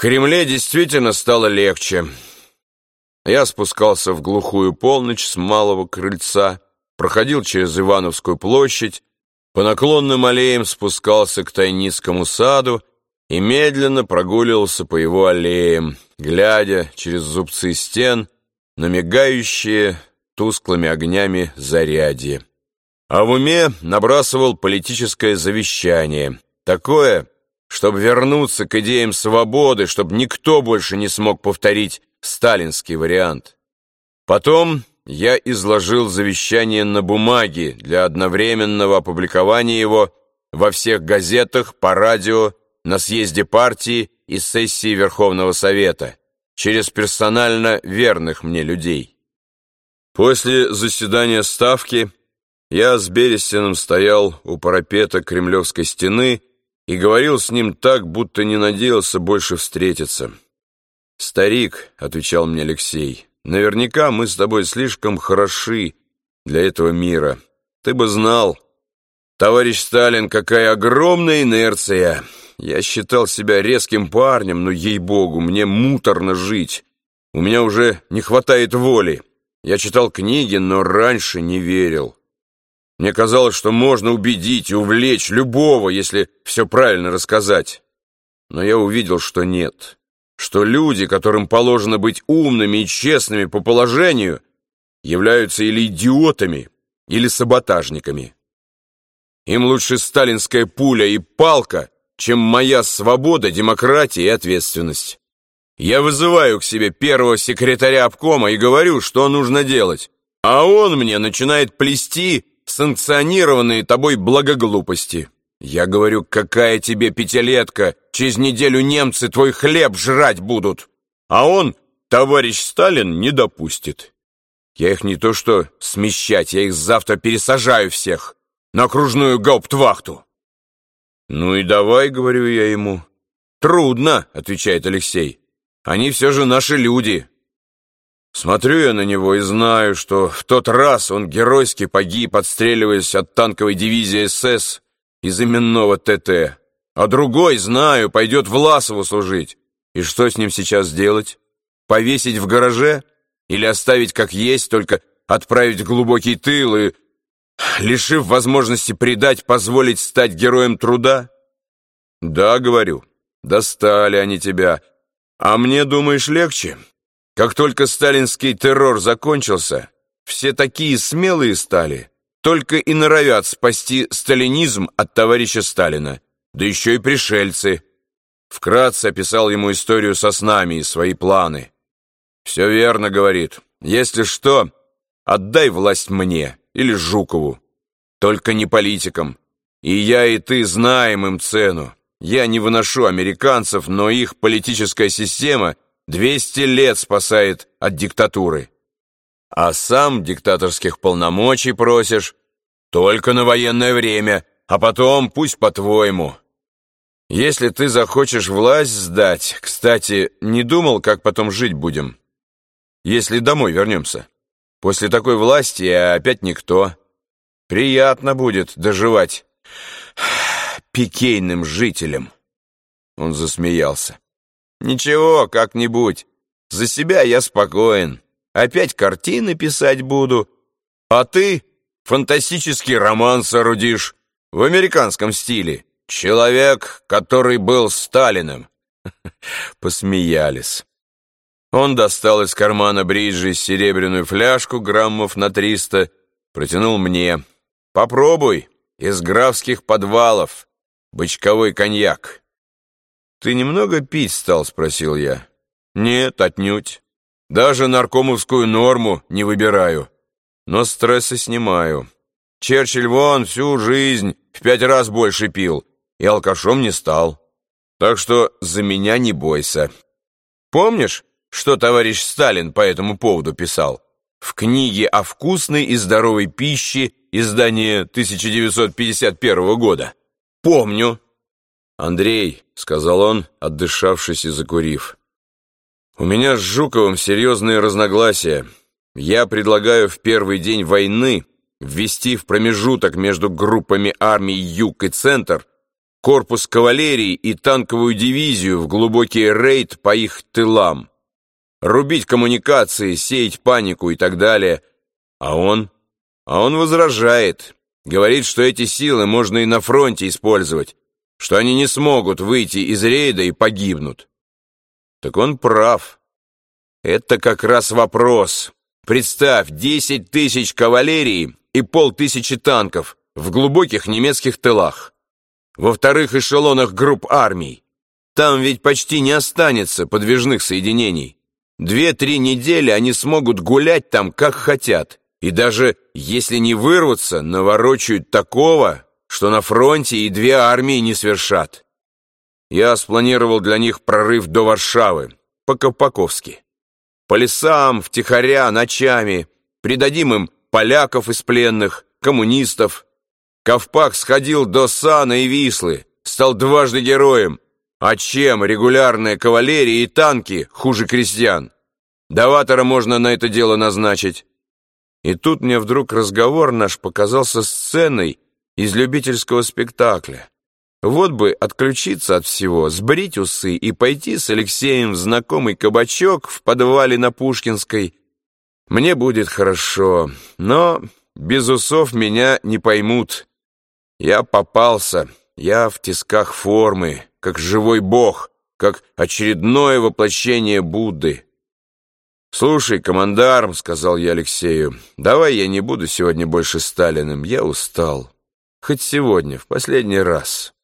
Кремле действительно стало легче. Я спускался в глухую полночь с малого крыльца, проходил через Ивановскую площадь, по наклонным аллеям спускался к Тайницкому саду и медленно прогуливался по его аллеям, глядя через зубцы стен на мигающие тусклыми огнями зарядье. А в уме набрасывал политическое завещание, такое, чтобы вернуться к идеям свободы, чтобы никто больше не смог повторить сталинский вариант. Потом я изложил завещание на бумаге для одновременного опубликования его во всех газетах, по радио, на съезде партии и сессии Верховного Совета, через персонально верных мне людей. После заседания Ставки я с Берестиным стоял у парапета Кремлевской стены и говорил с ним так, будто не надеялся больше встретиться. «Старик», — отвечал мне Алексей, — «наверняка мы с тобой слишком хороши для этого мира. Ты бы знал, товарищ Сталин, какая огромная инерция. Я считал себя резким парнем, но, ей-богу, мне муторно жить. У меня уже не хватает воли. Я читал книги, но раньше не верил. Мне казалось, что можно убедить и увлечь любого, если все правильно рассказать. Но я увидел, что нет, что люди, которым положено быть умными и честными по положению, являются или идиотами, или саботажниками. Им лучше сталинская пуля и палка, чем моя свобода, демократия и ответственность. Я вызываю к себе первого секретаря обкома и говорю, что нужно делать, а он мне начинает плести санкционированные тобой благоглупости. Я говорю, какая тебе пятилетка, через неделю немцы твой хлеб жрать будут. А он, товарищ Сталин, не допустит. Я их не то что смещать, я их завтра пересажаю всех на окружную гауптвахту. Ну и давай, говорю я ему. Трудно, отвечает Алексей. Они все же наши люди. Смотрю я на него и знаю, что в тот раз он геройски погиб, отстреливаясь от танковой дивизии СС из именного ТТ. А другой, знаю, пойдет Власову служить. И что с ним сейчас делать? Повесить в гараже? Или оставить как есть, только отправить в глубокий тыл и, лишив возможности предать, позволить стать героем труда? Да, говорю, достали они тебя. А мне, думаешь, легче? Как только сталинский террор закончился, все такие смелые стали, только и норовят спасти сталинизм от товарища Сталина, да еще и пришельцы. Вкратце описал ему историю со снами и свои планы. «Все верно, — говорит, — если что, отдай власть мне или Жукову, только не политикам. И я, и ты знаем им цену. Я не выношу американцев, но их политическая система 200 лет спасает от диктатуры. А сам диктаторских полномочий просишь только на военное время, а потом пусть по-твоему. Если ты захочешь власть сдать, кстати, не думал, как потом жить будем, если домой вернемся? После такой власти я опять никто. Приятно будет доживать пикейным жителям». Он засмеялся. «Ничего, как-нибудь. За себя я спокоен. Опять картины писать буду. А ты фантастический роман соорудишь в американском стиле. Человек, который был Сталиным». Посмеялись. Он достал из кармана бриджи серебряную фляжку граммов на 300, протянул мне. «Попробуй, из графских подвалов, бочковой коньяк». «Ты немного пить стал?» — спросил я. «Нет, отнюдь. Даже наркомовскую норму не выбираю. Но стрессы снимаю. Черчилль вон всю жизнь в 5 раз больше пил и алкашом не стал. Так что за меня не бойся. Помнишь, что товарищ Сталин по этому поводу писал? В книге о вкусной и здоровой пище, издание 1951 года. Помню. «Андрей», — сказал он, отдышавшись и закурив, — «у меня с Жуковым серьезные разногласия. Я предлагаю в первый день войны ввести в промежуток между группами армий Юг и Центр корпус кавалерии и танковую дивизию в глубокий рейд по их тылам, рубить коммуникации, сеять панику и так далее. А он возражает, говорит, что эти силы можно и на фронте использовать, что они не смогут выйти из рейда и погибнут. Так он прав. Это как раз вопрос. Представь, 10 тысяч кавалерии и 500 танков в глубоких немецких тылах, во вторых эшелонах групп армий. Там ведь почти не останется подвижных соединений. 2-3 недели они смогут гулять там, как хотят. И даже если не вырвутся, наворочают такого, что на фронте и 2 армии не свершат. Я спланировал для них прорыв до Варшавы, по-ковпаковски. По лесам, втихаря, ночами. Придадим им поляков из пленных, коммунистов. Ковпак сходил до Сана и Вислы, стал дважды героем. А чем регулярная кавалерия и танки хуже крестьян? Даватора можно на это дело назначить. И тут мне вдруг разговор наш показался сценой из любительского спектакля. Вот бы отключиться от всего, сбрить усы и пойти с Алексеем в знакомый кабачок в подвале на Пушкинской. Мне будет хорошо, но без усов меня не поймут. Я попался, я в тисках формы, как живой бог, как очередное воплощение Будды. «Слушай, командарм, — сказал я Алексею, — давай я не буду сегодня больше Сталиным, я устал. Хоть сегодня, в последний раз».